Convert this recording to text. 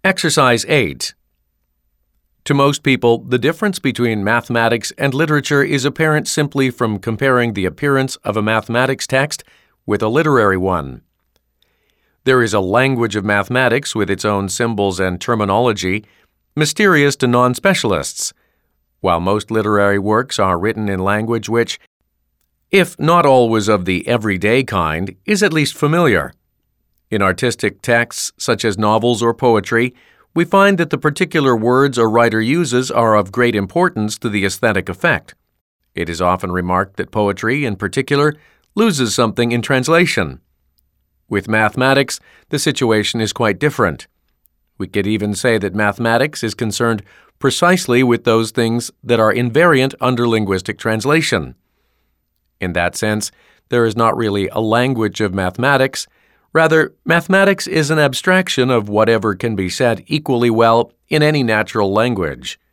Exercise 8. To most people, the difference between mathematics and literature is apparent simply from comparing the appearance of a mathematics text with a literary one. There is a language of mathematics with its own symbols and terminology, mysterious to non-specialists, while most literary works are written in language which, if not always of the everyday kind, is at least familiar. In artistic texts such as novels or poetry, we find that the particular words a writer uses are of great importance to the aesthetic effect. It is often remarked that poetry, in particular, loses something in translation. With mathematics, the situation is quite different. We could even say that mathematics is concerned precisely with those things that are invariant under linguistic translation. In that sense, there is not really a language of mathematics. Rather, mathematics is an abstraction of whatever can be said equally well in any natural language.